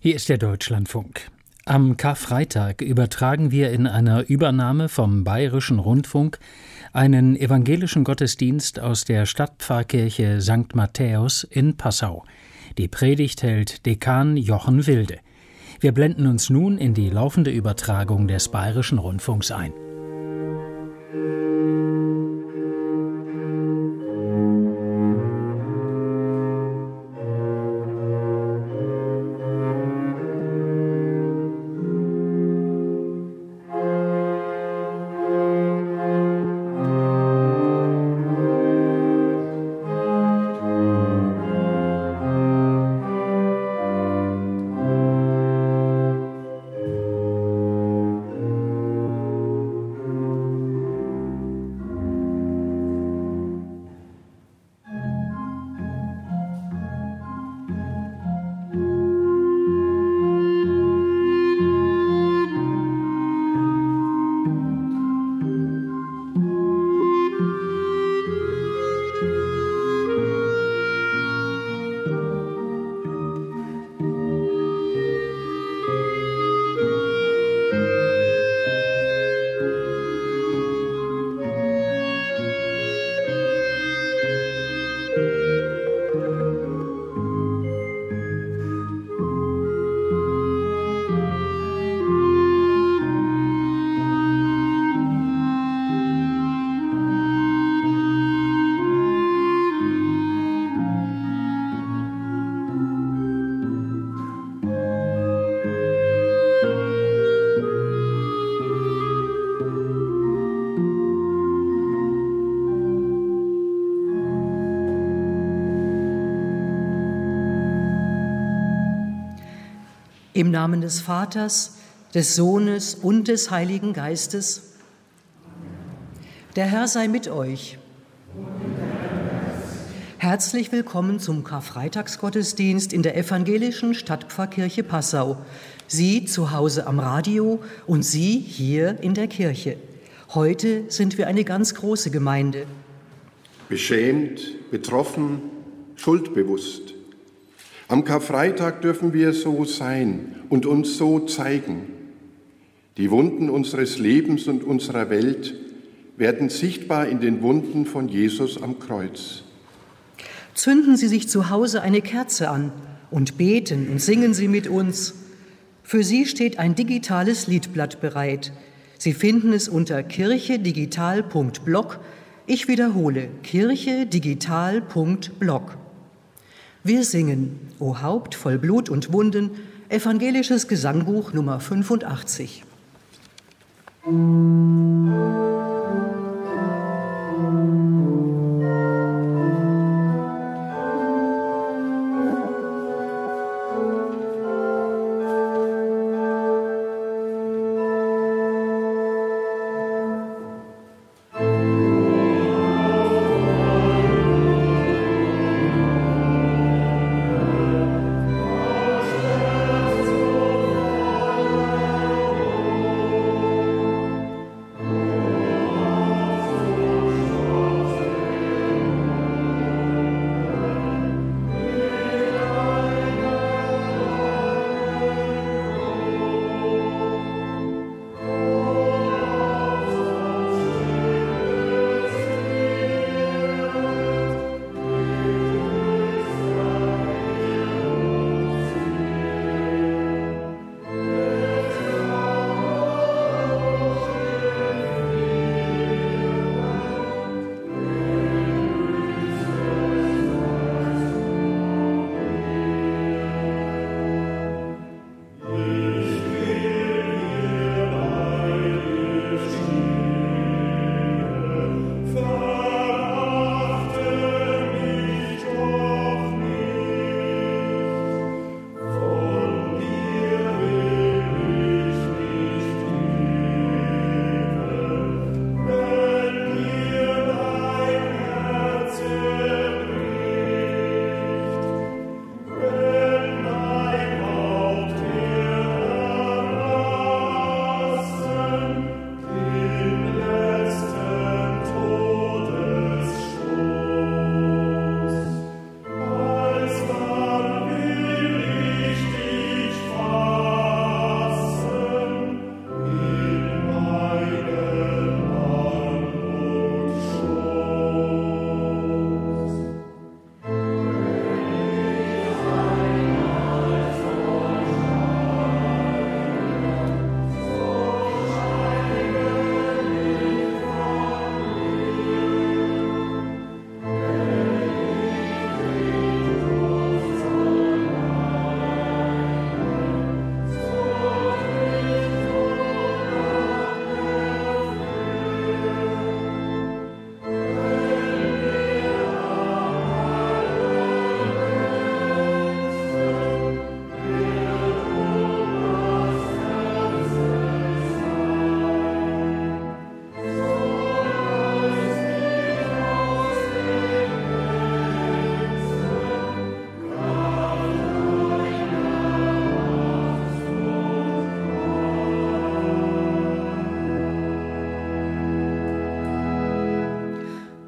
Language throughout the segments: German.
Hier ist der Deutschlandfunk. Am Karfreitag übertragen wir in einer Übernahme vom Bayerischen Rundfunk einen evangelischen Gottesdienst aus der Stadtpfarrkirche St. Matthäus in Passau. Die Predigt hält Dekan Jochen Wilde. Wir blenden uns nun in die laufende Übertragung des Bayerischen Rundfunks ein. Im Namen des Vaters, des Sohnes und des Heiligen Geistes. Der Herr sei mit euch. Herzlich willkommen zum Karfreitagsgottesdienst in der evangelischen Stadtpfarrkirche Passau. Sie zu Hause am Radio und Sie hier in der Kirche. Heute sind wir eine ganz große Gemeinde. Beschämt, betroffen, schuldbewusst. Am Karfreitag dürfen wir so sein und uns so zeigen. Die Wunden unseres Lebens und unserer Welt werden sichtbar in den Wunden von Jesus am Kreuz. Zünden Sie sich zu Hause eine Kerze an und beten und singen Sie mit uns. Für Sie steht ein digitales Liedblatt bereit. Sie finden es unter kirchedigital.blog. Ich wiederhole, kirchedigital.blog. Wir singen O Haupt voll Blut und Wunden, evangelisches Gesangbuch Nummer 85.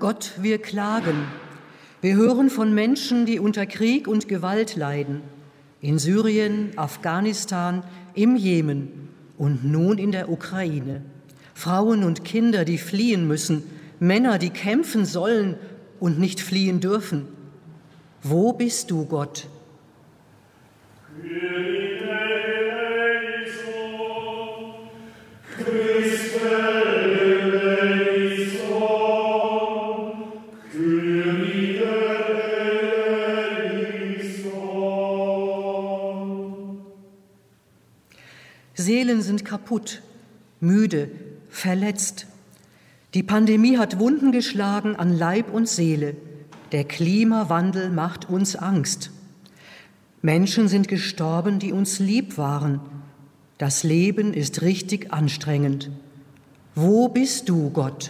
Gott, wir klagen. Wir hören von Menschen, die unter Krieg und Gewalt leiden. In Syrien, Afghanistan, im Jemen und nun in der Ukraine. Frauen und Kinder, die fliehen müssen, Männer, die kämpfen sollen und nicht fliehen dürfen. Wo bist du, Gott? Seelen sind kaputt, müde, verletzt. Die Pandemie hat Wunden geschlagen an Leib und Seele. Der Klimawandel macht uns Angst. Menschen sind gestorben, die uns lieb waren. Das Leben ist richtig anstrengend. Wo bist du, Gott?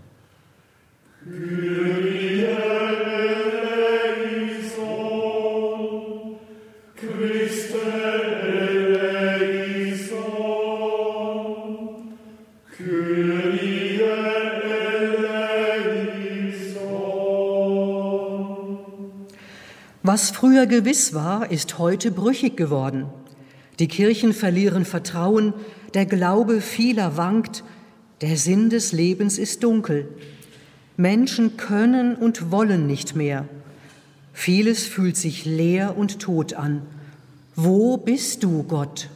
Was früher gewiss war, ist heute brüchig geworden. Die Kirchen verlieren Vertrauen, der Glaube vieler wankt, der Sinn des Lebens ist dunkel. Menschen können und wollen nicht mehr. Vieles fühlt sich leer und tot an. Wo bist du, Gott?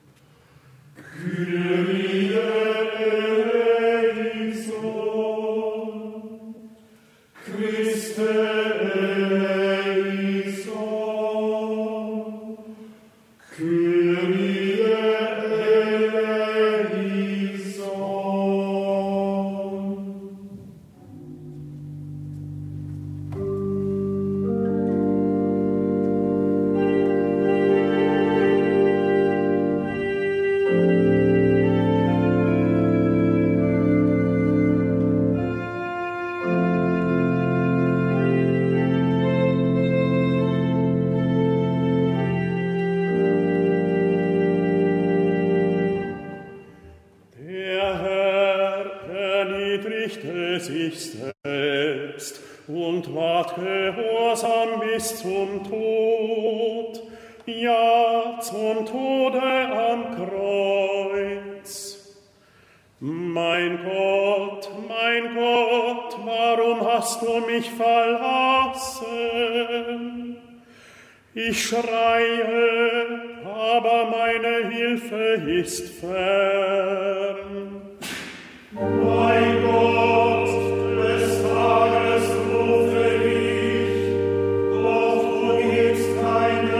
Ich schreie, aber meine Hilfe ist fern. Mein Gott, des Tages rufe ich, doch du gibst keine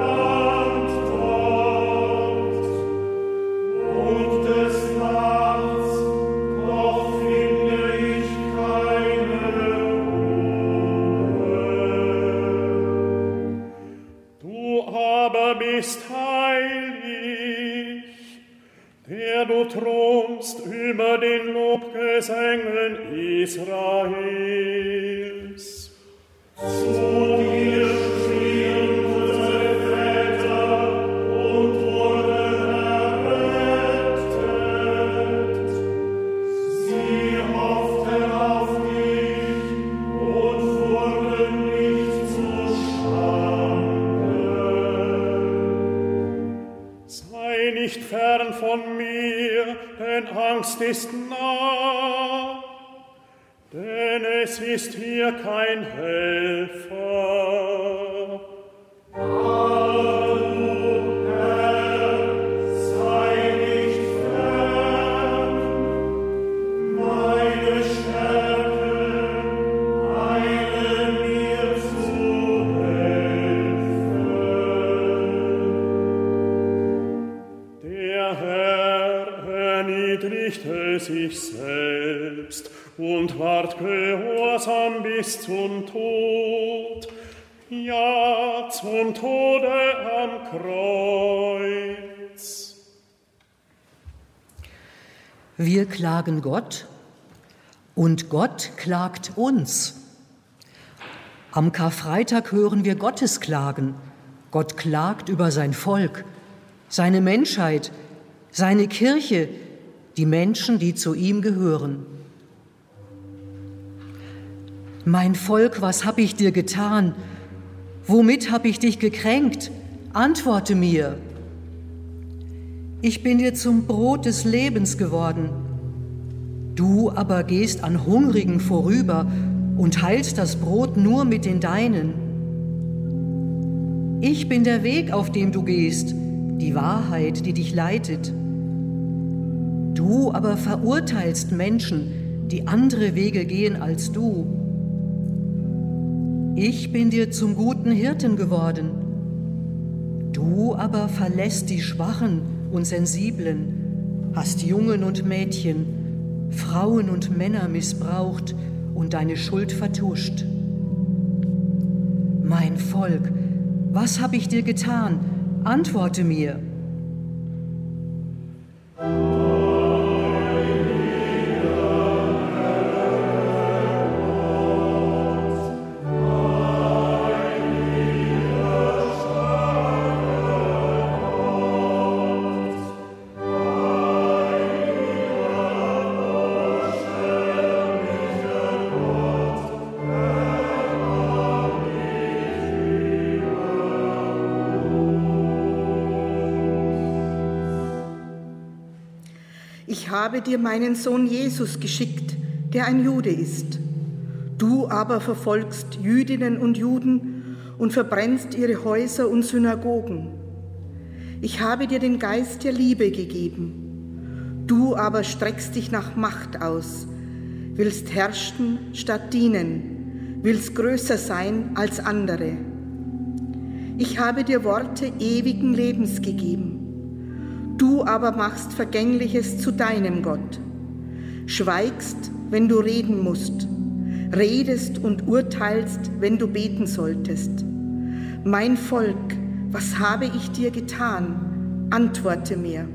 Antwort. Und des Nachts, doch finde ich keine aber bist heilig, der du thronst über den Lobgesängen Israels. Zu dir schrien unsere Väter und wurden errettet. Sie hofften auf dich und wurden nicht zu Schande. Sei nicht fern von mir, denn Angst ist nah, denn es ist hier kein Helfer. Du, Herr, sei nicht fern, meine Stärke, eile mir zu helfen. Der Herr erniedrigte sich selbst und ward gehorsam bis zum Tod, ja, zum Tode am Kreuz. Wir klagen Gott und Gott klagt uns. Am Karfreitag hören wir Gottes Klagen. Gott klagt über sein Volk, seine Menschheit, seine Kirche, die Menschen, die zu ihm gehören. Mein Volk, was hab ich dir getan? Womit hab ich dich gekränkt? Antworte mir. Ich bin dir zum Brot des Lebens geworden. Du aber gehst an Hungrigen vorüber und teilst das Brot nur mit den Deinen. Ich bin der Weg, auf dem du gehst, die Wahrheit, die dich leitet. Du aber verurteilst Menschen, die andere Wege gehen als du. Ich bin dir zum guten Hirten geworden. Du aber verlässt die Schwachen und Sensiblen, hast Jungen und Mädchen, Frauen und Männer missbraucht und deine Schuld vertuscht. Mein Volk, was hab ich dir getan? Antworte mir. Ich habe dir meinen Sohn Jesus geschickt, der ein Jude ist. Du aber verfolgst Jüdinnen und Juden und verbrennst ihre Häuser und Synagogen. Ich habe dir den Geist der Liebe gegeben. Du aber streckst dich nach Macht aus, willst herrschen statt dienen, willst größer sein als andere. Ich habe dir Worte ewigen Lebens gegeben. Du aber machst Vergängliches zu deinem Gott. Schweigst, wenn du reden musst, redest und urteilst, wenn du beten solltest. Mein Volk, was habe ich dir getan? Antworte mir.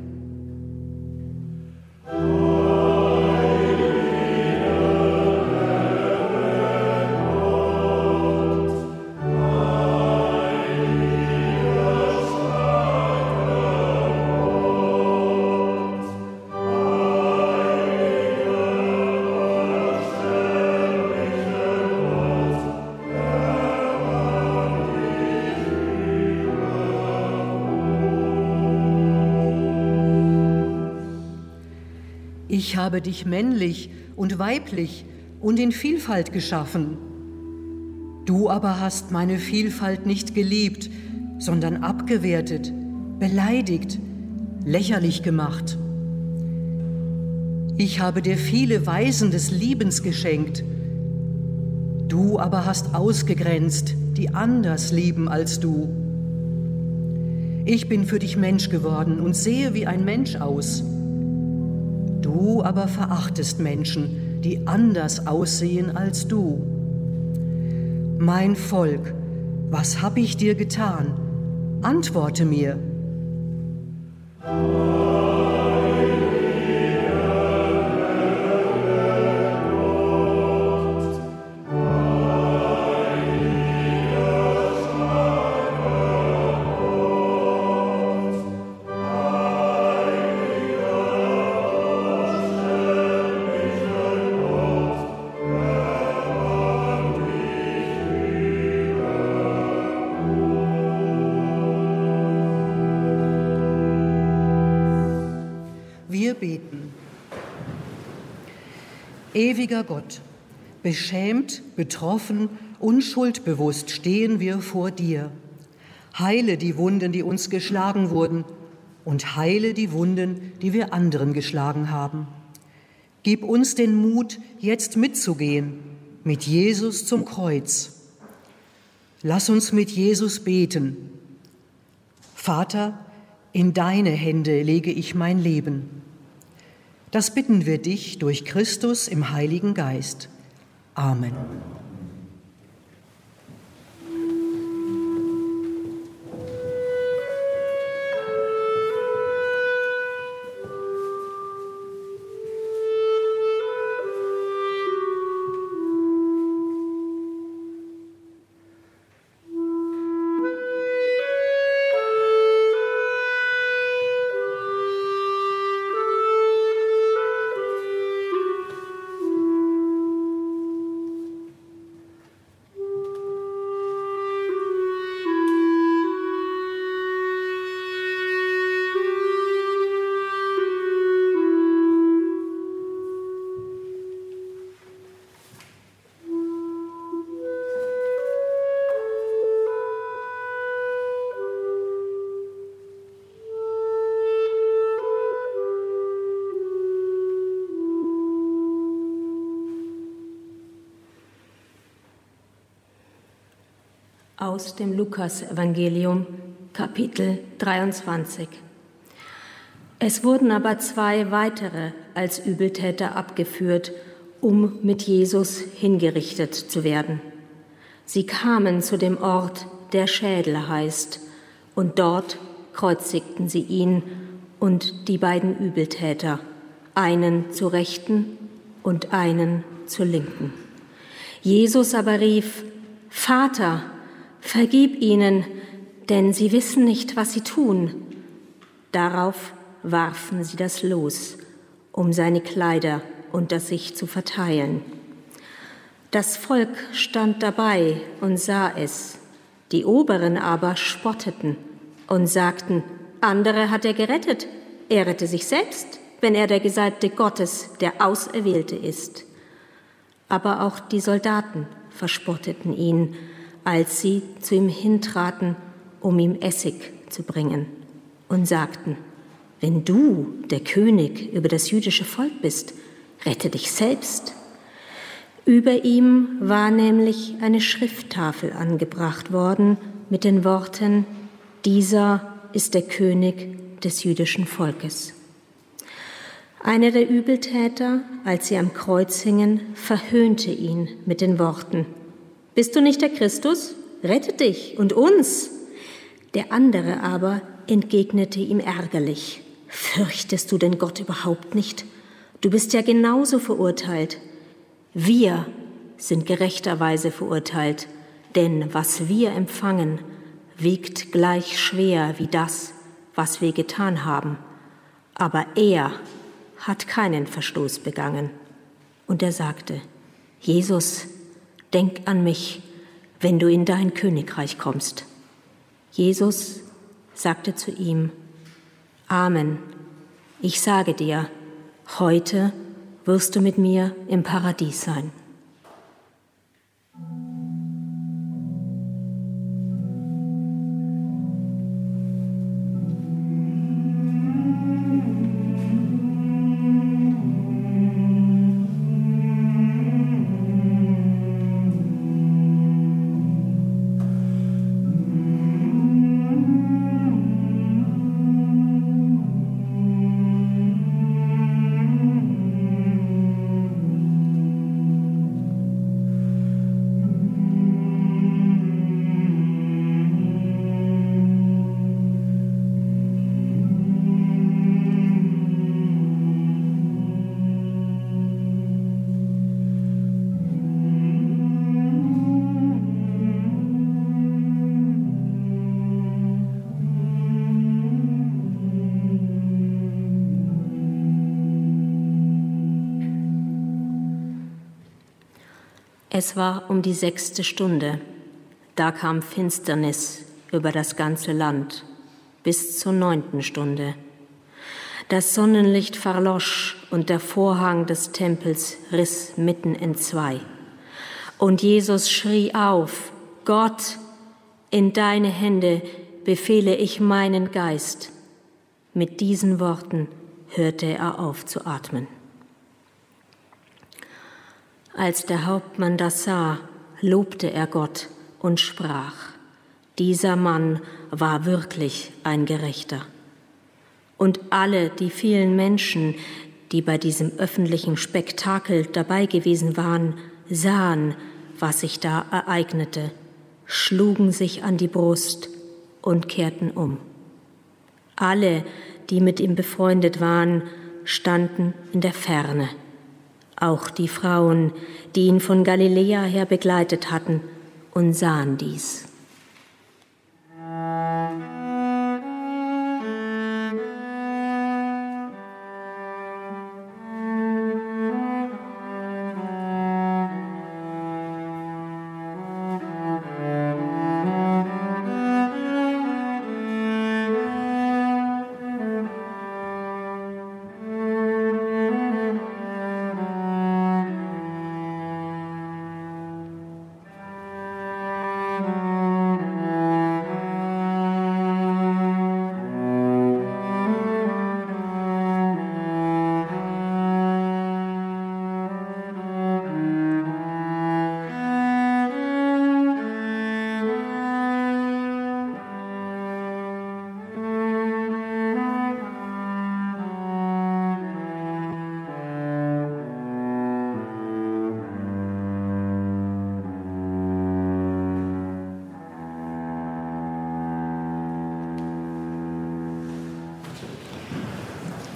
Ich habe dich männlich und weiblich und in Vielfalt geschaffen. Du aber hast meine Vielfalt nicht geliebt, sondern abgewertet, beleidigt, lächerlich gemacht. Ich habe dir viele Weisen des Liebens geschenkt. Du aber hast ausgegrenzt, die anders lieben als du. Ich bin für dich Mensch geworden und sehe wie ein Mensch aus. Du aber verachtest Menschen, die anders aussehen als du. Mein Volk, was hab ich dir getan? Antworte mir. Wir beten. Ewiger Gott, beschämt, betroffen und schuldbewusst stehen wir vor dir. Heile die Wunden, die uns geschlagen wurden, und heile die Wunden, die wir anderen geschlagen haben. Gib uns den Mut, jetzt mitzugehen, mit Jesus zum Kreuz. Lass uns mit Jesus beten. Vater, in deine Hände lege ich mein Leben. Das bitten wir dich durch Christus im Heiligen Geist. Amen. Aus dem Lukas-Evangelium, Kapitel 23. Es wurden aber 2 weitere als Übeltäter abgeführt, um mit Jesus hingerichtet zu werden. Sie kamen zu dem Ort, der Schädel heißt, und dort kreuzigten sie ihn und die beiden Übeltäter, einen zur Rechten und einen zur Linken. Jesus aber rief: Vater, vergib ihnen, denn sie wissen nicht, was sie tun. Darauf warfen sie das Los, um seine Kleider unter sich zu verteilen. Das Volk stand dabei und sah es. Die Oberen aber spotteten und sagten: Andere hat er gerettet, er rette sich selbst, wenn er der Gesalbte Gottes, der Auserwählte ist. Aber auch die Soldaten verspotteten ihn, als sie zu ihm hintraten, um ihm Essig zu bringen, und sagten: Wenn du der König über das jüdische Volk bist, rette dich selbst. Über ihm war nämlich eine Schrifttafel angebracht worden mit den Worten: Dieser ist der König des jüdischen Volkes. Einer der Übeltäter, als sie am Kreuz hingen, verhöhnte ihn mit den Worten: Bist du nicht der Christus? Rette dich und uns. Der andere aber entgegnete ihm ärgerlich: Fürchtest du denn Gott überhaupt nicht? Du bist ja genauso verurteilt. Wir sind gerechterweise verurteilt, denn was wir empfangen, wiegt gleich schwer wie das, was wir getan haben. Aber er hat keinen Verstoß begangen. Und er sagte: Jesus, denk an mich, wenn du in dein Königreich kommst. Jesus sagte zu ihm: Amen, ich sage dir, heute wirst du mit mir im Paradies sein. Es war um die 6. Stunde, da kam Finsternis über das ganze Land bis zur 9. Stunde. Das Sonnenlicht verlosch und der Vorhang des Tempels riss mitten entzwei. Und Jesus schrie auf: Gott, in deine Hände befehle ich meinen Geist. Mit diesen Worten hörte er auf zu atmen. Als der Hauptmann das sah, lobte er Gott und sprach: Dieser Mann war wirklich ein Gerechter. Und alle die vielen Menschen, die bei diesem öffentlichen Spektakel dabei gewesen waren, sahen, was sich da ereignete, schlugen sich an die Brust und kehrten um. Alle, die mit ihm befreundet waren, standen in der Ferne. Auch die Frauen, die ihn von Galiläa her begleitet hatten, und sahen dies.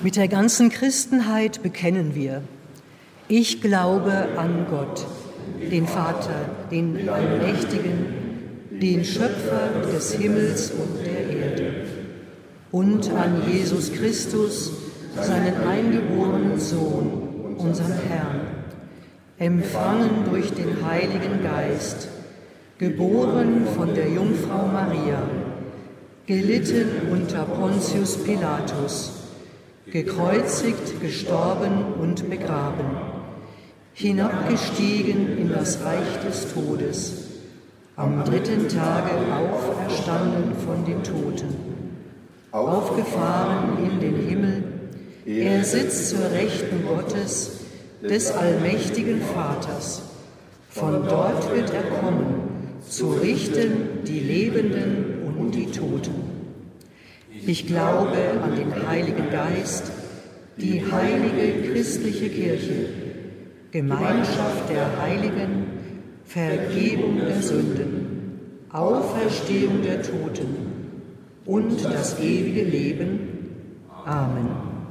Mit der ganzen Christenheit bekennen wir: Ich glaube an Gott, den Vater, den Allmächtigen, den Schöpfer des Himmels und der Erde, und an Jesus Christus, seinen eingeborenen Sohn, unseren Herrn, empfangen durch den Heiligen Geist, geboren von der Jungfrau Maria, gelitten unter Pontius Pilatus, gekreuzigt, gestorben und begraben, hinabgestiegen in das Reich des Todes, am 3. Tage auferstanden von den Toten, aufgefahren in den Himmel, er sitzt zur Rechten Gottes, des allmächtigen Vaters. Von dort wird er kommen, zu richten die Lebenden und die Toten. Ich glaube an den Heiligen Geist, die heilige christliche Kirche, Gemeinschaft der Heiligen, Vergebung der Sünden, Auferstehung der Toten und das ewige Leben. Amen.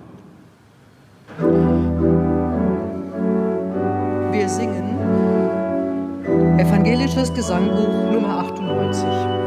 Wir singen Evangelisches Gesangbuch Nummer 98.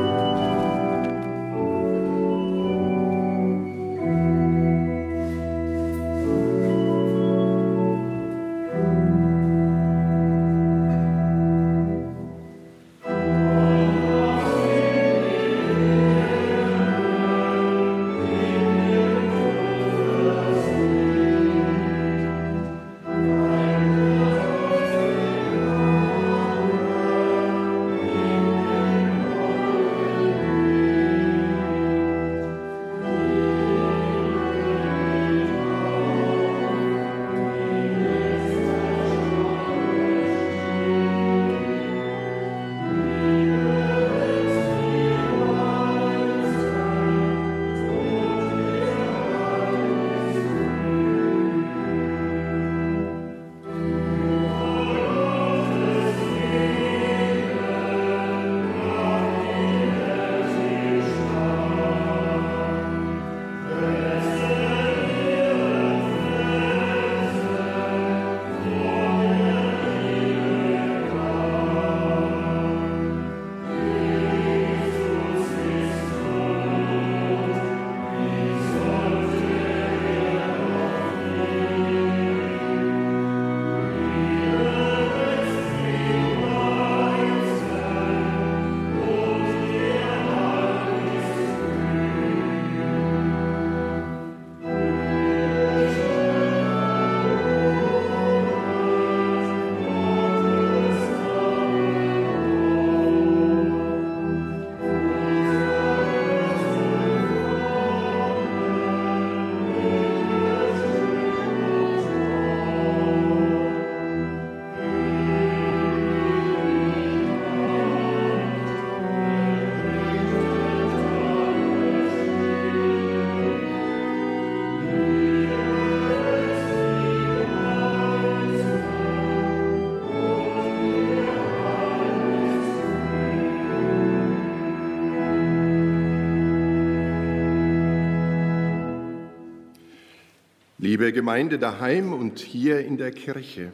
Liebe Gemeinde daheim und hier in der Kirche,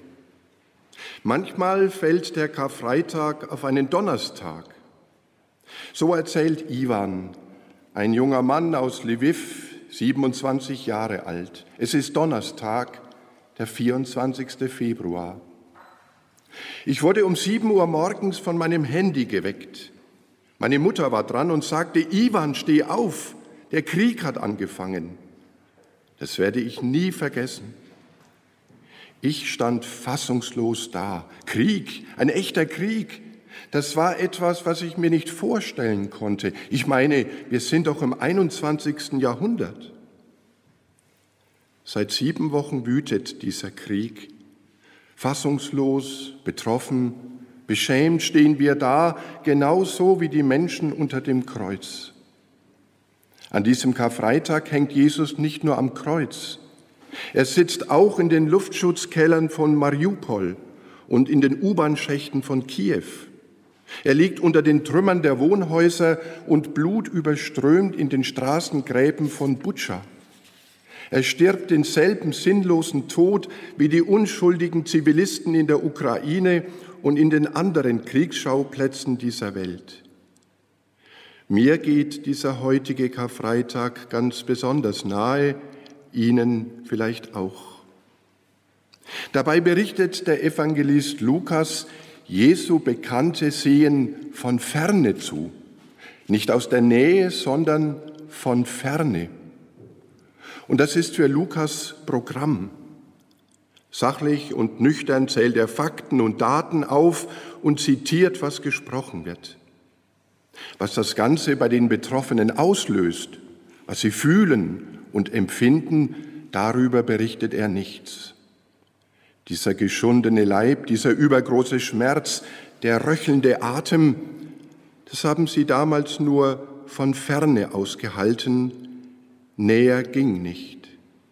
manchmal fällt der Karfreitag auf einen Donnerstag. So erzählt Iwan, ein junger Mann aus Lviv, 27 Jahre alt. Es ist Donnerstag, der 24. Februar. Ich wurde um 7 Uhr morgens von meinem Handy geweckt. Meine Mutter war dran und sagte: Iwan, steh auf, der Krieg hat angefangen. Das werde ich nie vergessen. Ich stand fassungslos da. Krieg, ein echter Krieg. Das war etwas, was ich mir nicht vorstellen konnte. Ich meine, wir sind doch im 21. Jahrhundert. Seit 7 Wochen wütet dieser Krieg. Fassungslos, betroffen, beschämt stehen wir da, genauso wie die Menschen unter dem Kreuz. An diesem Karfreitag hängt Jesus nicht nur am Kreuz. Er sitzt auch in den Luftschutzkellern von Mariupol und in den U-Bahn-Schächten von Kiew. Er liegt unter den Trümmern der Wohnhäuser und blutüberströmt in den Straßengräben von Butscha. Er stirbt denselben sinnlosen Tod wie die unschuldigen Zivilisten in der Ukraine und in den anderen Kriegsschauplätzen dieser Welt. Mir geht dieser heutige Karfreitag ganz besonders nahe, Ihnen vielleicht auch. Dabei berichtet der Evangelist Lukas, Jesu Bekannte sehen von Ferne zu, nicht aus der Nähe, sondern von Ferne. Und das ist für Lukas Programm. Sachlich und nüchtern zählt er Fakten und Daten auf und zitiert, was gesprochen wird. Was das Ganze bei den Betroffenen auslöst, was sie fühlen und empfinden, darüber berichtet er nichts. Dieser geschundene Leib, dieser übergroße Schmerz, der röchelnde Atem, das haben sie damals nur von Ferne aus gehalten, näher ging nicht.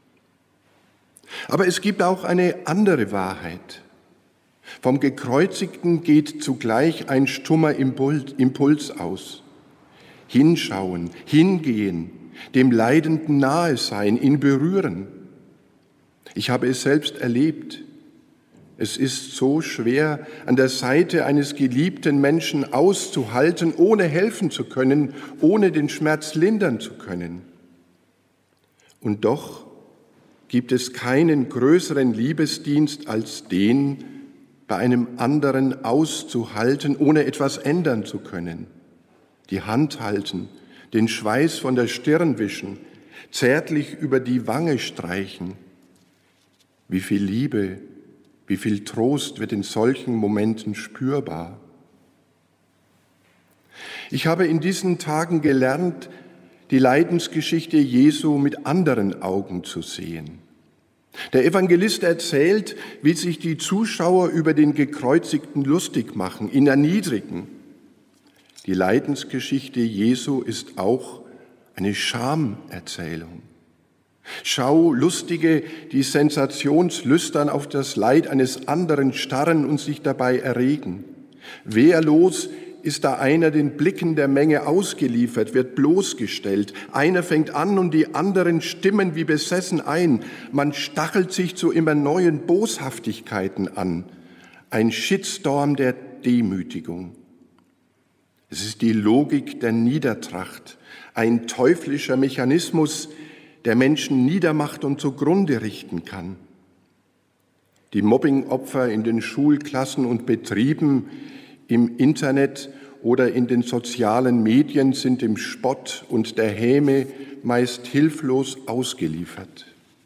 Aber es gibt auch eine andere Wahrheit. Vom Gekreuzigten geht zugleich ein stummer Impuls aus. Hinschauen, hingehen, dem Leidenden nahe sein, ihn berühren. Ich habe es selbst erlebt. Es ist so schwer, an der Seite eines geliebten Menschen auszuhalten, ohne helfen zu können, ohne den Schmerz lindern zu können. Und doch gibt es keinen größeren Liebesdienst als den, bei einem anderen auszuhalten, ohne etwas ändern zu können. Die Hand halten, den Schweiß von der Stirn wischen, zärtlich über die Wange streichen. Wie viel Liebe, wie viel Trost wird in solchen Momenten spürbar. Ich habe in diesen Tagen gelernt, die Leidensgeschichte Jesu mit anderen Augen zu sehen. Der Evangelist erzählt, wie sich die Zuschauer über den Gekreuzigten lustig machen, ihn erniedrigen. Die Leidensgeschichte Jesu ist auch eine Schamerzählung. Schaulustige, die sensationslüstern auf das Leid eines anderen starren und sich dabei erregen. Wehrlos ist da einer den Blicken der Menge ausgeliefert, wird bloßgestellt. Einer fängt an und die anderen stimmen wie besessen ein. Man stachelt sich zu immer neuen Boshaftigkeiten an. Ein Shitstorm der Demütigung. Es ist die Logik der Niedertracht, ein teuflischer Mechanismus, der Menschen niedermacht und zugrunde richten kann. Die Mobbingopfer in den Schulklassen und Betrieben, im Internet oder in den sozialen Medien sind dem Spott und der Häme meist hilflos ausgeliefert.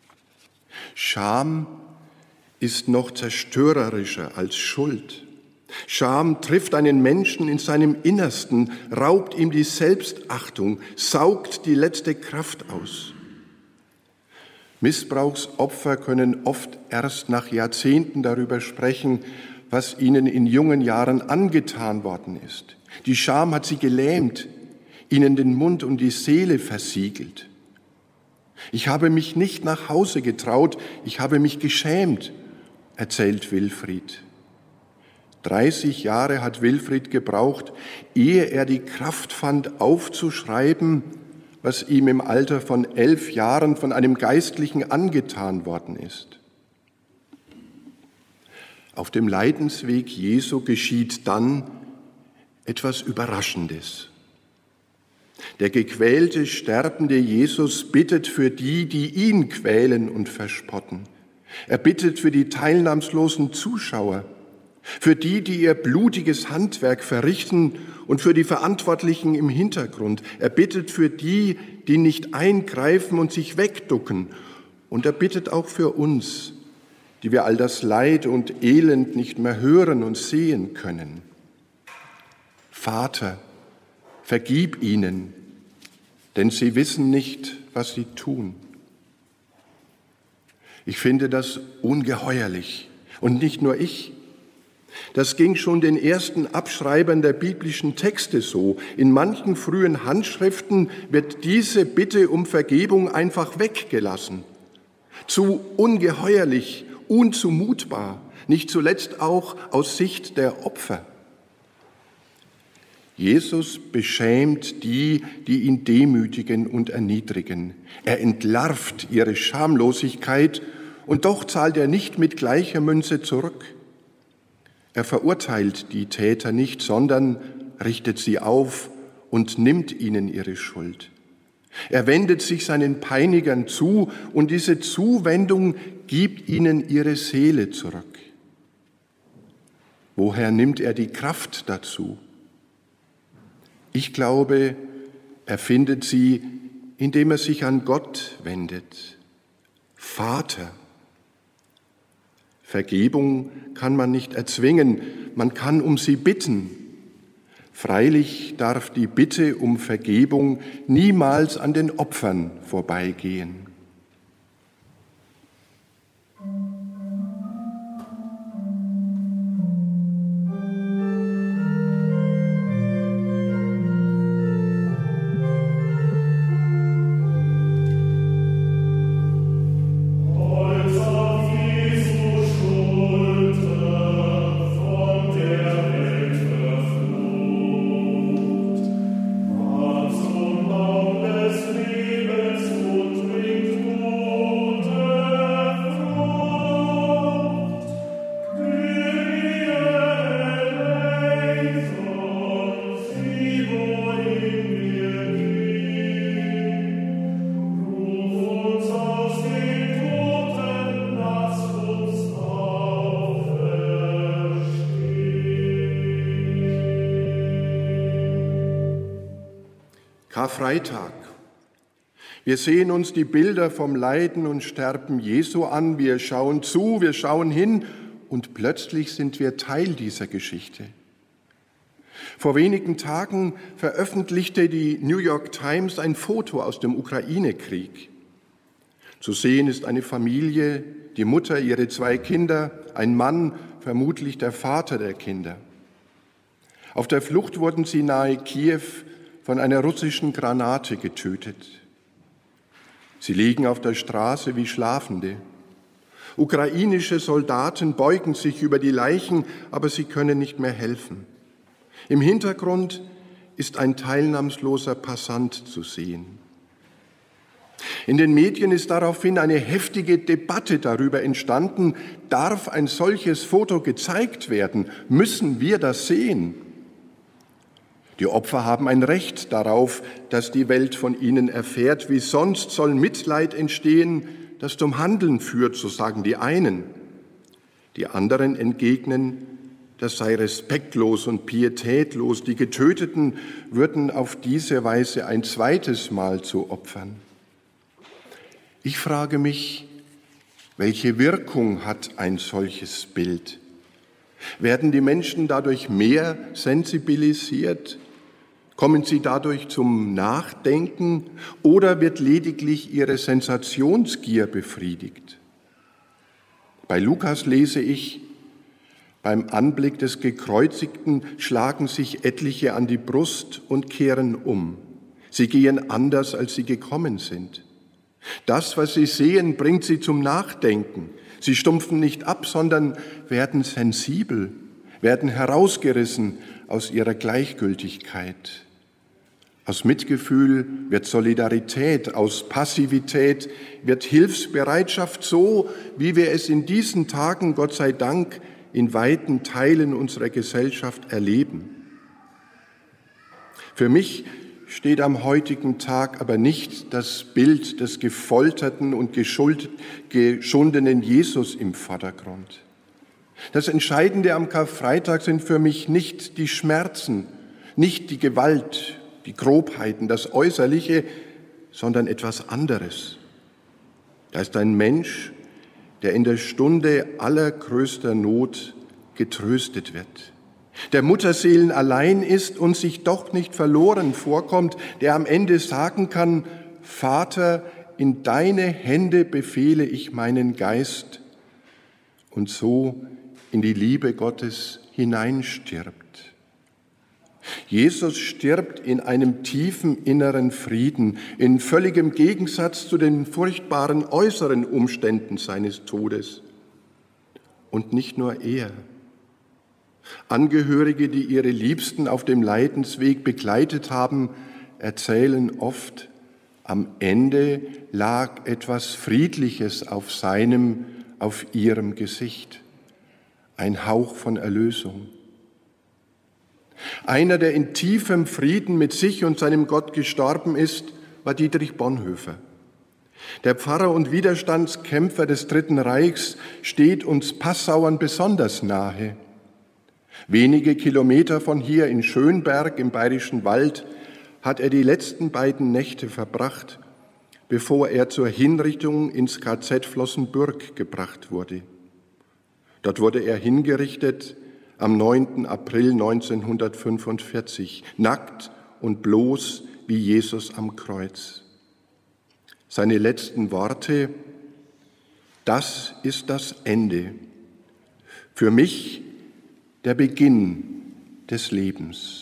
Scham ist noch zerstörerischer als Schuld. Scham trifft einen Menschen in seinem Innersten, raubt ihm die Selbstachtung, saugt die letzte Kraft aus. Missbrauchsopfer können oft erst nach Jahrzehnten darüber sprechen, was ihnen in jungen Jahren angetan worden ist. Die Scham hat sie gelähmt, ihnen den Mund und die Seele versiegelt. Ich habe mich nicht nach Hause getraut, ich habe mich geschämt, erzählt Wilfried. 30 Jahre hat Wilfried gebraucht, ehe er die Kraft fand, aufzuschreiben, was ihm im Alter von 11 Jahren von einem Geistlichen angetan worden ist. Auf dem Leidensweg Jesu geschieht dann etwas Überraschendes. Der gequälte, sterbende Jesus bittet für die, die ihn quälen und verspotten. Er bittet für die teilnahmslosen Zuschauer, für die, die ihr blutiges Handwerk verrichten und für die Verantwortlichen im Hintergrund. Er bittet für die, die nicht eingreifen und sich wegducken. Und er bittet auch für uns, die wir all das Leid und Elend nicht mehr hören und sehen können. Vater, vergib ihnen, denn sie wissen nicht, was sie tun. Ich finde das ungeheuerlich. Und nicht nur ich. Das ging schon den ersten Abschreibern der biblischen Texte so. In manchen frühen Handschriften wird diese Bitte um Vergebung einfach weggelassen. Zu ungeheuerlich, unzumutbar, nicht zuletzt auch aus Sicht der Opfer. Jesus beschämt die, die ihn demütigen und erniedrigen. Er entlarvt ihre Schamlosigkeit und doch zahlt er nicht mit gleicher Münze zurück. Er verurteilt die Täter nicht, sondern richtet sie auf und nimmt ihnen ihre Schuld. Er wendet sich seinen Peinigern zu und diese Zuwendung gibt ihnen ihre Seele zurück. Woher nimmt er die Kraft dazu? Ich glaube, er findet sie, indem er sich an Gott wendet. Vater. Vergebung kann man nicht erzwingen, man kann um sie bitten. Freilich darf die Bitte um Vergebung niemals an den Opfern vorbeigehen. Karfreitag. Wir sehen uns die Bilder vom Leiden und Sterben Jesu an, wir schauen zu, wir schauen hin und plötzlich sind wir Teil dieser Geschichte. Vor wenigen Tagen veröffentlichte die New York Times ein Foto aus dem Ukraine-Krieg. Zu sehen ist eine Familie, die Mutter, ihre 2 Kinder, ein Mann, vermutlich der Vater der Kinder. Auf der Flucht wurden sie nahe Kiew von einer russischen Granate getötet. Sie liegen auf der Straße wie Schlafende. Ukrainische Soldaten beugen sich über die Leichen, aber sie können nicht mehr helfen. Im Hintergrund ist ein teilnahmsloser Passant zu sehen. In den Medien ist daraufhin eine heftige Debatte darüber entstanden, darf ein solches Foto gezeigt werden? Müssen wir das sehen? Die Opfer haben ein Recht darauf, dass die Welt von ihnen erfährt. Wie sonst soll Mitleid entstehen, das zum Handeln führt, so sagen die einen. Die anderen entgegnen, das sei respektlos und pietätlos. Die Getöteten würden auf diese Weise ein zweites Mal zu Opfern. Ich frage mich, welche Wirkung hat ein solches Bild? Werden die Menschen dadurch mehr sensibilisiert? Kommen sie dadurch zum Nachdenken oder wird lediglich ihre Sensationsgier befriedigt? Bei Lukas lese ich, beim Anblick des Gekreuzigten schlagen sich etliche an die Brust und kehren um. Sie gehen anders, als sie gekommen sind. Das, was sie sehen, bringt sie zum Nachdenken. Sie stumpfen nicht ab, sondern werden sensibel, werden herausgerissen aus ihrer Gleichgültigkeit. Aus Mitgefühl wird Solidarität, aus Passivität wird Hilfsbereitschaft, so wie wir es in diesen Tagen, Gott sei Dank, in weiten Teilen unserer Gesellschaft erleben. Für mich steht am heutigen Tag aber nicht das Bild des gefolterten und geschundenen Jesus im Vordergrund. Das Entscheidende am Karfreitag sind für mich nicht die Schmerzen, nicht die Gewalt, die Grobheiten, das Äußerliche, sondern etwas anderes. Da ist ein Mensch, der in der Stunde allergrößter Not getröstet wird, der Mutterseelen allein ist und sich doch nicht verloren vorkommt, der am Ende sagen kann, Vater, in deine Hände befehle ich meinen Geist und so in die Liebe Gottes hineinstirbt. Jesus stirbt in einem tiefen inneren Frieden, in völligem Gegensatz zu den furchtbaren äußeren Umständen seines Todes. Und nicht nur er. Angehörige, die ihre Liebsten auf dem Leidensweg begleitet haben, erzählen oft, am Ende lag etwas Friedliches auf ihrem Gesicht, ein Hauch von Erlösung. Einer, der in tiefem Frieden mit sich und seinem Gott gestorben ist, war Dietrich Bonhoeffer. Der Pfarrer und Widerstandskämpfer des Dritten Reichs steht uns Passauern besonders nahe. Wenige Kilometer von hier in Schönberg im Bayerischen Wald hat er die letzten beiden Nächte verbracht, bevor er zur Hinrichtung ins KZ Flossenbürg gebracht wurde. Dort wurde er hingerichtet am 9. April 1945, nackt und bloß wie Jesus am Kreuz. Seine letzten Worte: Das ist das Ende. Für mich der Beginn des Lebens.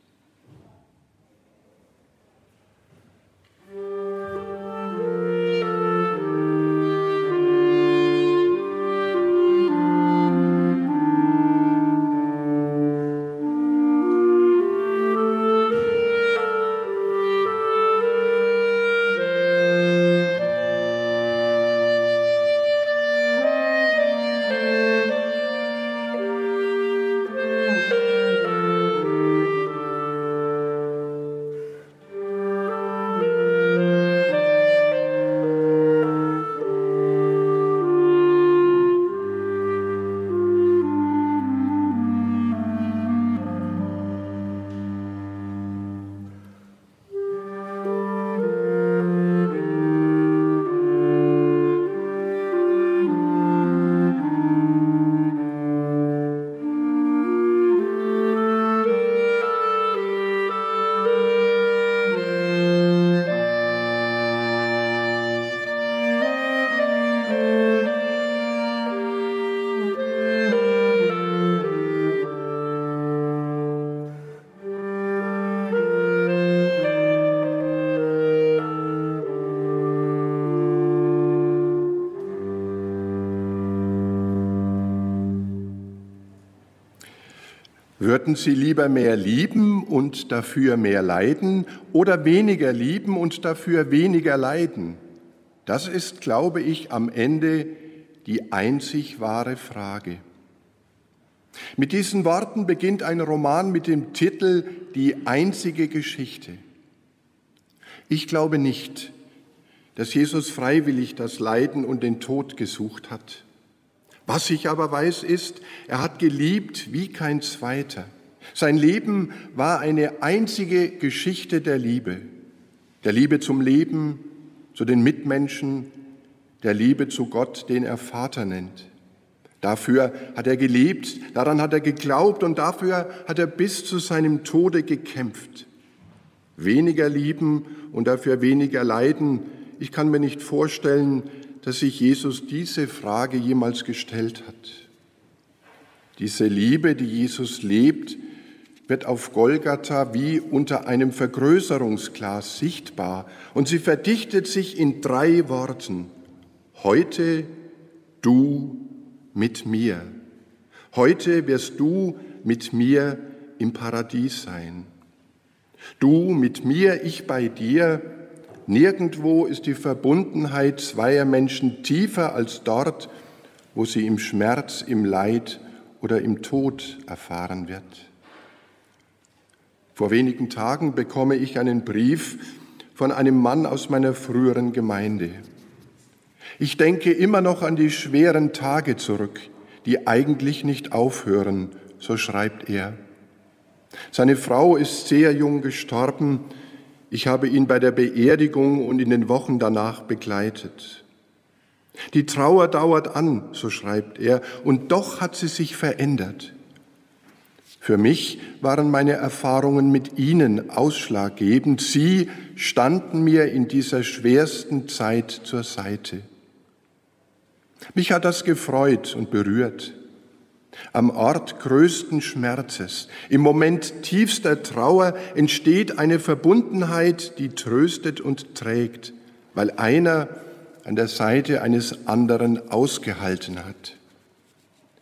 Würden Sie lieber mehr lieben und dafür mehr leiden oder weniger lieben und dafür weniger leiden? Das ist, glaube ich, am Ende die einzig wahre Frage. Mit diesen Worten beginnt ein Roman mit dem Titel Die einzige Geschichte. Ich glaube nicht, dass Jesus freiwillig das Leiden und den Tod gesucht hat. Was ich aber weiß, ist, er hat geliebt wie kein Zweiter. Sein Leben war eine einzige Geschichte der Liebe zum Leben, zu den Mitmenschen, der Liebe zu Gott, den er Vater nennt. Dafür hat er gelebt, daran hat er geglaubt und dafür hat er bis zu seinem Tode gekämpft. Weniger lieben und dafür weniger leiden. Ich kann mir nicht vorstellen, dass sich Jesus diese Frage jemals gestellt hat. Diese Liebe, die Jesus lebt, wird auf Golgatha wie unter einem Vergrößerungsglas sichtbar und sie verdichtet sich in 3 Worten. Heute du mit mir. Heute wirst du mit mir im Paradies sein. Du mit mir, ich bei dir. Nirgendwo ist die Verbundenheit zweier Menschen tiefer als dort, wo sie im Schmerz, im Leid oder im Tod erfahren wird. Vor wenigen Tagen bekomme ich einen Brief von einem Mann aus meiner früheren Gemeinde. Ich denke immer noch an die schweren Tage zurück, die eigentlich nicht aufhören, so schreibt er. Seine Frau ist sehr jung gestorben. Ich habe ihn bei der Beerdigung und in den Wochen danach begleitet. Die Trauer dauert an, so schreibt er, und doch hat sie sich verändert. Für mich waren meine Erfahrungen mit ihnen ausschlaggebend. Sie standen mir in dieser schwersten Zeit zur Seite. Mich hat das gefreut und berührt. Am Ort größten Schmerzes, im Moment tiefster Trauer entsteht eine Verbundenheit, die tröstet und trägt, weil einer an der Seite eines anderen ausgehalten hat.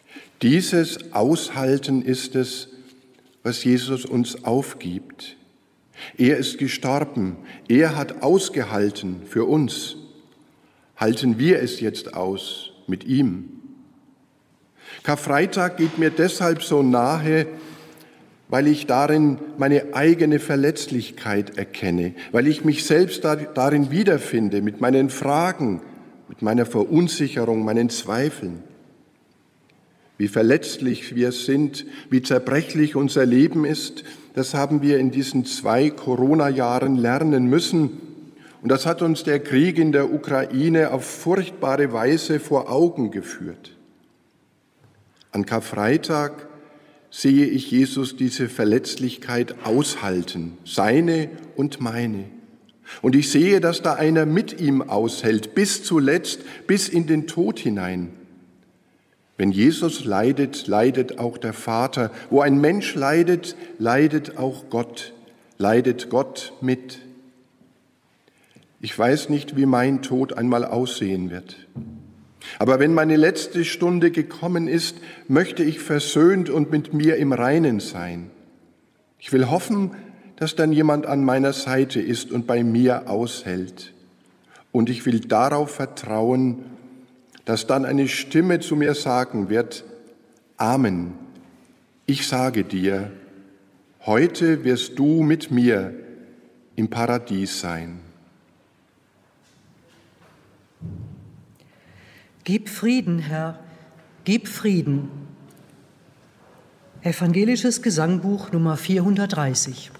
Dieses Aushalten ist es, was Jesus uns aufgibt. Er ist gestorben, er hat ausgehalten für uns. Halten wir es jetzt aus mit ihm? Karfreitag geht mir deshalb so nahe, weil ich darin meine eigene Verletzlichkeit erkenne, weil ich mich selbst darin wiederfinde, mit meinen Fragen, mit meiner Verunsicherung, meinen Zweifeln. Wie verletzlich wir sind, wie zerbrechlich unser Leben ist, das haben wir in diesen 2 Corona-Jahren lernen müssen. Und das hat uns der Krieg in der Ukraine auf furchtbare Weise vor Augen geführt. An Karfreitag sehe ich Jesus diese Verletzlichkeit aushalten, seine und meine. Und ich sehe, dass da einer mit ihm aushält, bis zuletzt, bis in den Tod hinein. Wenn Jesus leidet, leidet auch der Vater. Wo ein Mensch leidet, leidet auch Gott, leidet Gott mit. Ich weiß nicht, wie mein Tod einmal aussehen wird. Aber wenn meine letzte Stunde gekommen ist, möchte ich versöhnt und mit mir im Reinen sein. Ich will hoffen, dass dann jemand an meiner Seite ist und bei mir aushält. Und ich will darauf vertrauen, dass dann eine Stimme zu mir sagen wird: Amen, ich sage dir, heute wirst du mit mir im Paradies sein. Gib Frieden, Herr, gib Frieden. Evangelisches Gesangbuch Nummer 430.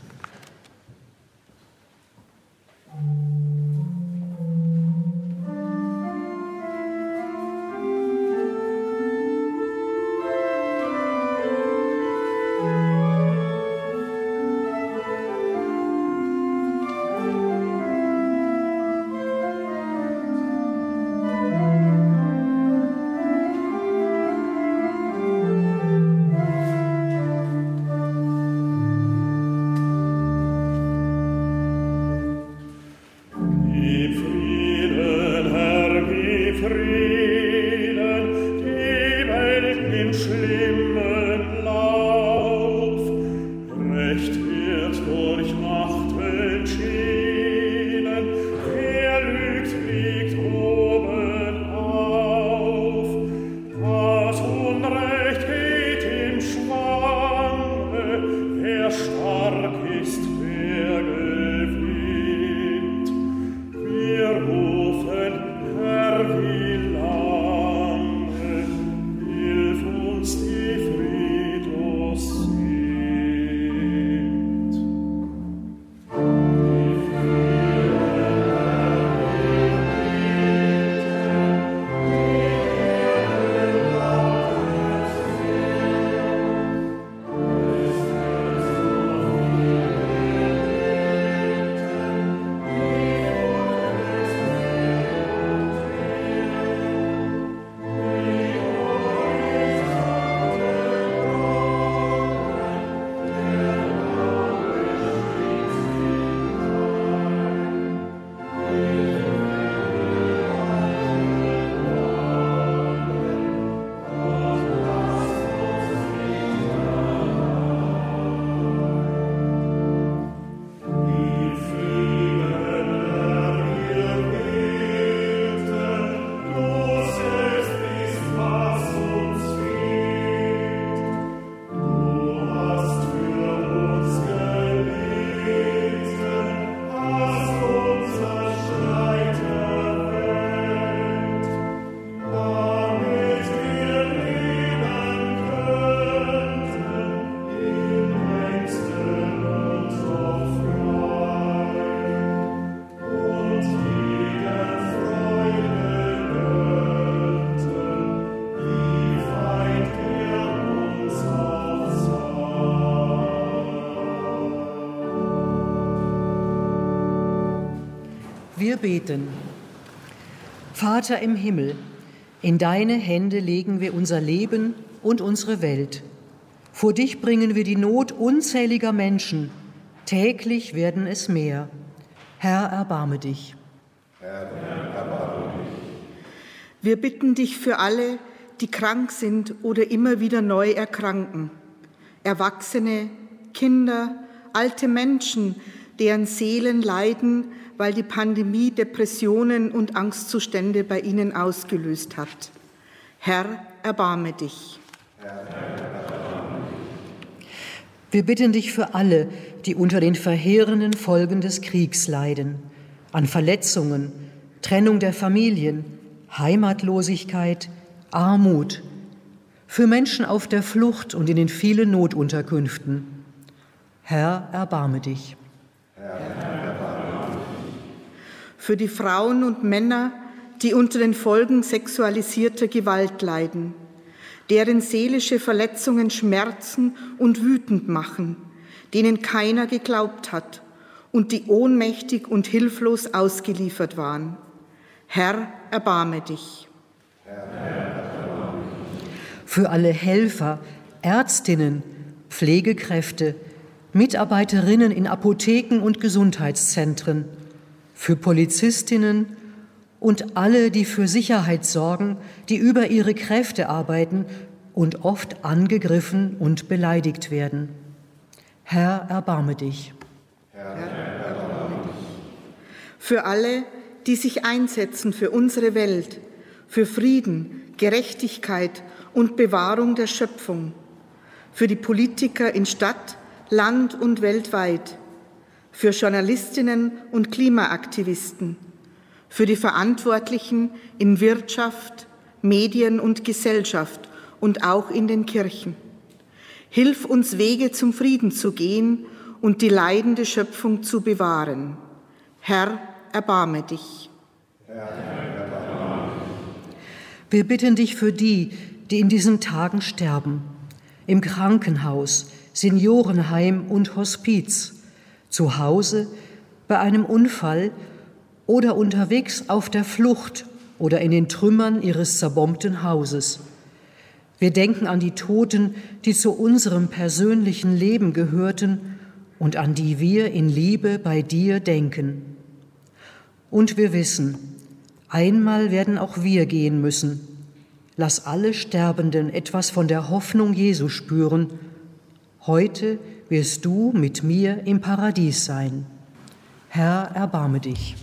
Wir beten. Vater im Himmel, in deine Hände legen wir unser Leben und unsere Welt. Vor dich bringen wir die Not unzähliger Menschen. Täglich werden es mehr. Herr, erbarme dich. Wir bitten dich für alle, die krank sind oder immer wieder neu erkranken. Erwachsene, Kinder, alte Menschen, deren Seelen leiden, weil die Pandemie Depressionen und Angstzustände bei ihnen ausgelöst hat. Herr, erbarme dich. Wir bitten dich für alle, die unter den verheerenden Folgen des Kriegs leiden, an Verletzungen, Trennung der Familien, Heimatlosigkeit, Armut, für Menschen auf der Flucht und in den vielen Notunterkünften. Herr, erbarme dich. Für die Frauen und Männer, die unter den Folgen sexualisierter Gewalt leiden, deren seelische Verletzungen schmerzen und wütend machen, denen keiner geglaubt hat und die ohnmächtig und hilflos ausgeliefert waren. Herr, erbarme dich. Für alle Helfer, Ärztinnen, Pflegekräfte, Mitarbeiterinnen in Apotheken und Gesundheitszentren, für Polizistinnen und alle, die für Sicherheit sorgen, die über ihre Kräfte arbeiten und oft angegriffen und beleidigt werden. Herr, erbarme dich. Für alle, die sich einsetzen für unsere Welt, für Frieden, Gerechtigkeit und Bewahrung der Schöpfung, für die Politiker in Stadt, Land und weltweit, für Journalistinnen und Klimaaktivisten, für die Verantwortlichen in Wirtschaft, Medien und Gesellschaft und auch in den Kirchen. Hilf uns, Wege zum Frieden zu gehen und die leidende Schöpfung zu bewahren. Herr, erbarme dich. Wir bitten dich für die, die in diesen Tagen sterben, im Krankenhaus, Seniorenheim und Hospiz, zu Hause, bei einem Unfall oder unterwegs auf der Flucht oder in den Trümmern ihres zerbombten Hauses. Wir denken an die Toten, die zu unserem persönlichen Leben gehörten und an die wir in Liebe bei dir denken. Und wir wissen, einmal werden auch wir gehen müssen. Lass alle Sterbenden etwas von der Hoffnung Jesu spüren. Heute wirst du mit mir im Paradies sein. Herr, erbarme dich.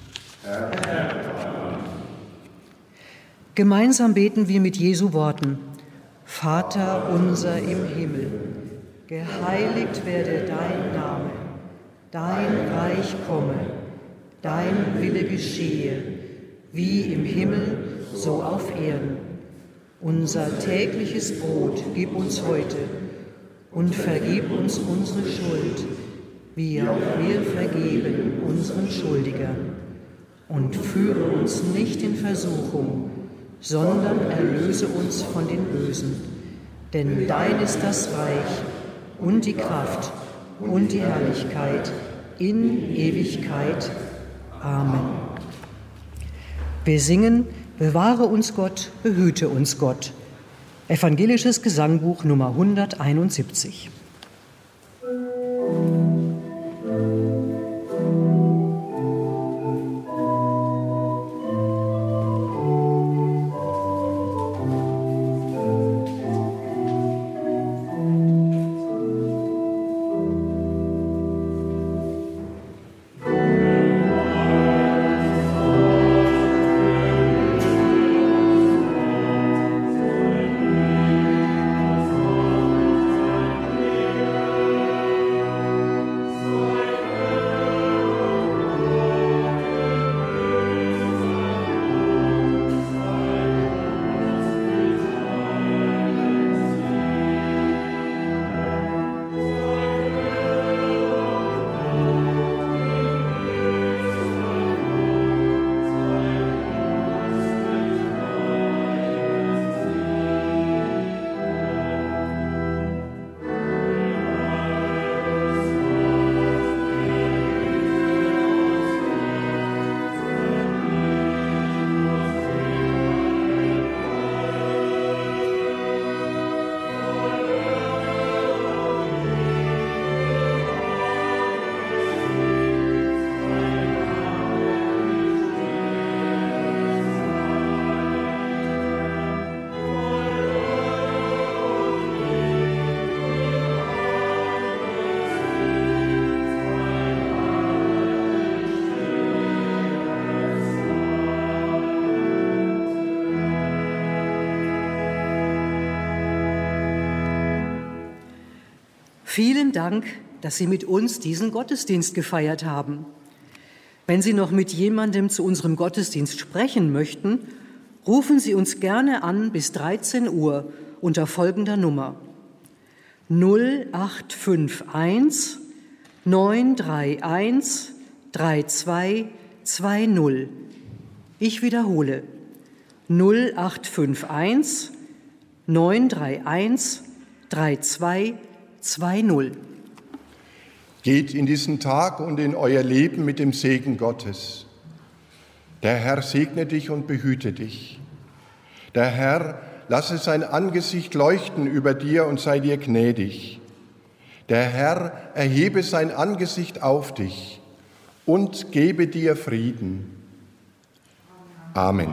Gemeinsam beten wir mit Jesu Worten. Vater unser im Himmel, geheiligt werde dein Name, dein Reich komme, dein Wille geschehe, wie im Himmel, so auf Erden. Unser tägliches Brot gib uns heute und vergib uns unsere Schuld, wie auch wir vergeben unseren Schuldigern. Und führe uns nicht in Versuchung, sondern erlöse uns von den Bösen. Denn dein ist das Reich und die Kraft und die Herrlichkeit in Ewigkeit. Amen. Wir singen: Bewahre uns Gott, behüte uns Gott. Evangelisches Gesangbuch Nummer 171. Vielen Dank, dass Sie mit uns diesen Gottesdienst gefeiert haben. Wenn Sie noch mit jemandem zu unserem Gottesdienst sprechen möchten, rufen Sie uns gerne an bis 13 Uhr unter folgender Nummer: 0851 931 3220. Ich wiederhole: 0851 931 3220. Geht in diesen Tag und in euer Leben mit dem Segen Gottes. Der Herr segne dich und behüte dich. Der Herr lasse sein Angesicht leuchten über dir und sei dir gnädig. Der Herr erhebe sein Angesicht auf dich und gebe dir Frieden. Amen.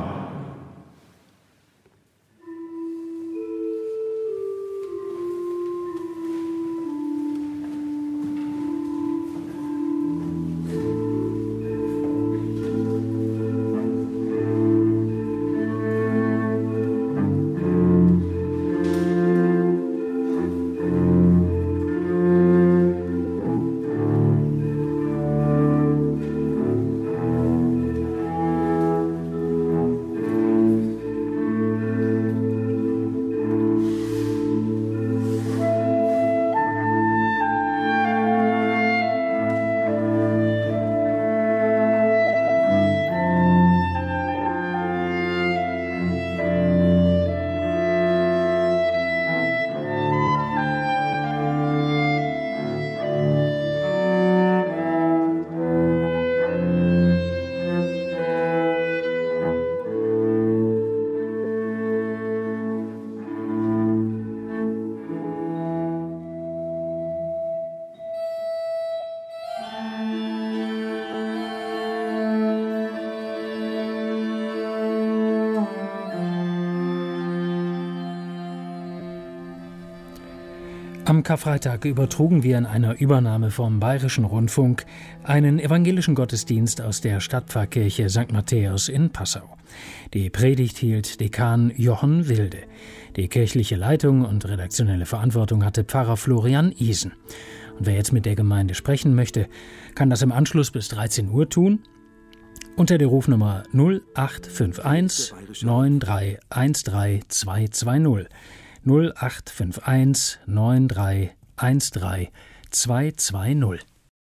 Am Karfreitag übertrugen wir in einer Übernahme vom Bayerischen Rundfunk einen evangelischen Gottesdienst aus der Stadtpfarrkirche St. Matthäus in Passau. Die Predigt hielt Dekan Jochen Wilde. Die kirchliche Leitung und redaktionelle Verantwortung hatte Pfarrer Florian Isen. Und wer jetzt mit der Gemeinde sprechen möchte, kann das im Anschluss bis 13 Uhr tun unter der Rufnummer 0851 9313 220. 0851 9313 220.